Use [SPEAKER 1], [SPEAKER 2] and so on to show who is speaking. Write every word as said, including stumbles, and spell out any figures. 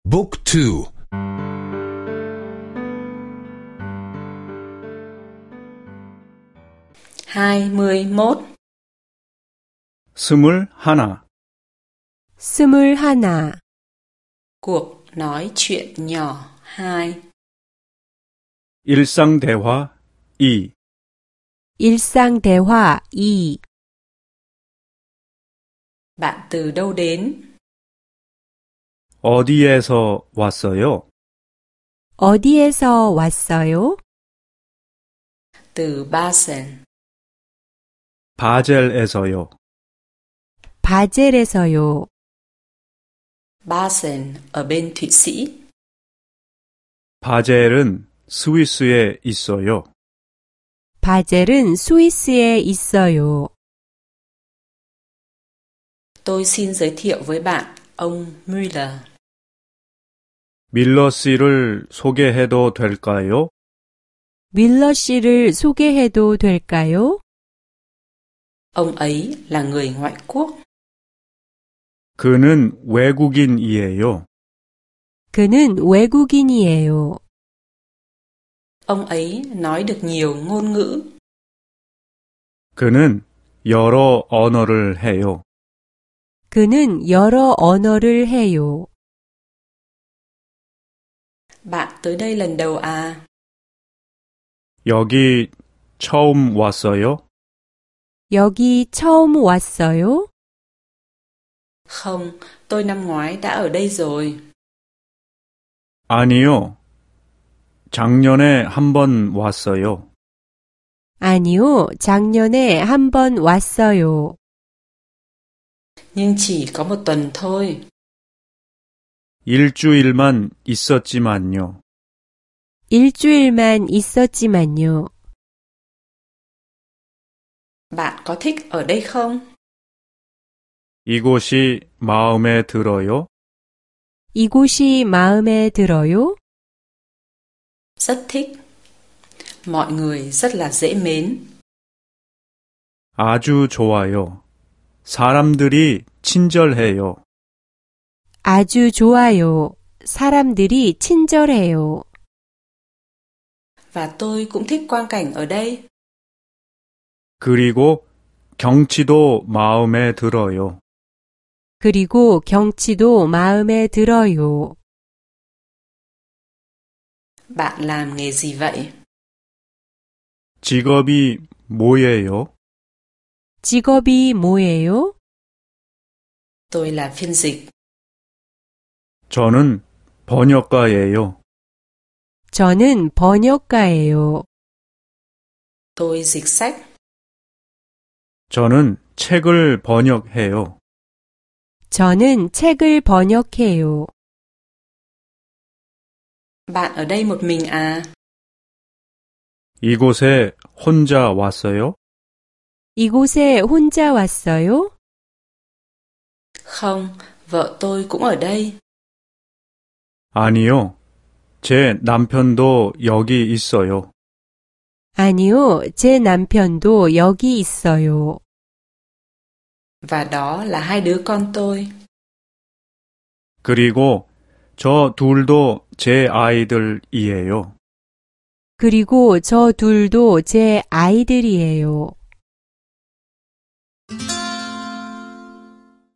[SPEAKER 1] บุ๊กทู
[SPEAKER 2] hai mươi mốt
[SPEAKER 3] 스물 하나
[SPEAKER 4] 스물 하나
[SPEAKER 2] cuộc nói chuyện nhỏ hai
[SPEAKER 3] 일상 대화 이
[SPEAKER 4] 일상 대화 이
[SPEAKER 2] bạn từ đâu đến?
[SPEAKER 3] 어디에서 왔어요?
[SPEAKER 4] 어디에서 왔어요?
[SPEAKER 2] từ Basel.
[SPEAKER 3] 바젤에서요.
[SPEAKER 4] 바젤에서요.
[SPEAKER 2] Basel ở bên Thụy Sĩ.
[SPEAKER 3] 바젤은 스위스에 있어요.
[SPEAKER 4] 바젤은 스위스에 있어요.
[SPEAKER 2] Tôi xin giới thiệu với bạn ông Müller.
[SPEAKER 3] 밀러 씨를 소개해도 될까요?
[SPEAKER 4] 밀러 씨를 소개해도 될까요?
[SPEAKER 2] Ông ấy là người ngoại quốc.
[SPEAKER 3] 그는 외국인이에요.
[SPEAKER 4] 그는 외국인이에요.
[SPEAKER 2] Ông ấy nói được nhiều ngôn ngữ.
[SPEAKER 3] 그는 여러 언어를 해요.
[SPEAKER 4] 그는 여러 언어를 해요.
[SPEAKER 2] Bạn tới đây lần đầu à?
[SPEAKER 3] 여기 처음 왔어요?
[SPEAKER 4] 여기 처음 왔어요?
[SPEAKER 2] Không, tôi năm ngoái đã ở đây rồi.
[SPEAKER 3] 아니요. 작년에 한 번 왔어요.
[SPEAKER 4] 아니요, 작년에 한 번 왔어요.
[SPEAKER 2] Nhưng chỉ có một tuần thôi.
[SPEAKER 3] 일주일만 있었지만요.
[SPEAKER 4] 일주일만 있었지만요.
[SPEAKER 2] Bạn có thích ở đây không?
[SPEAKER 3] 이곳이 마음에 들어요?
[SPEAKER 4] 이곳이 마음에 들어요?
[SPEAKER 2] Rất thích. Mọi người rất là dễ mến.
[SPEAKER 3] 아주 좋아요. 사람들이 친절해요.
[SPEAKER 4] 아주 좋아요. 사람들이 친절해요.
[SPEAKER 2] Và tôi cũng thích quang cảnh ở đây.
[SPEAKER 3] 그리고 경치도 마음에 들어요.
[SPEAKER 4] 그리고 경치도 마음에 들어요.
[SPEAKER 2] Bạn làm nghề gì vậy?
[SPEAKER 3] 직업이 뭐예요?
[SPEAKER 4] 직업이 뭐예요?
[SPEAKER 2] Tôi là phiên dịch.
[SPEAKER 3] 저는 번역가예요.
[SPEAKER 4] 저는 번역가예요.
[SPEAKER 2] Tôi dịch sách.
[SPEAKER 3] 저는 책을 번역해요.
[SPEAKER 4] 저는 책을 번역해요.
[SPEAKER 2] Bạn ở đây một mình à?
[SPEAKER 3] 이곳에 혼자 왔어요?
[SPEAKER 4] 이곳에 혼자 왔어요?
[SPEAKER 2] Không, vợ tôi cũng ở đây.
[SPEAKER 3] 아니요. 제 남편도 여기 있어요.
[SPEAKER 4] 아니요, 제 남편도 여기 있어요.
[SPEAKER 2] Và đó là hai đứa con tôi.
[SPEAKER 3] 그리고 저 둘도 제 아이들이에요.
[SPEAKER 4] 그리고 저 둘도 제 아이들이에요.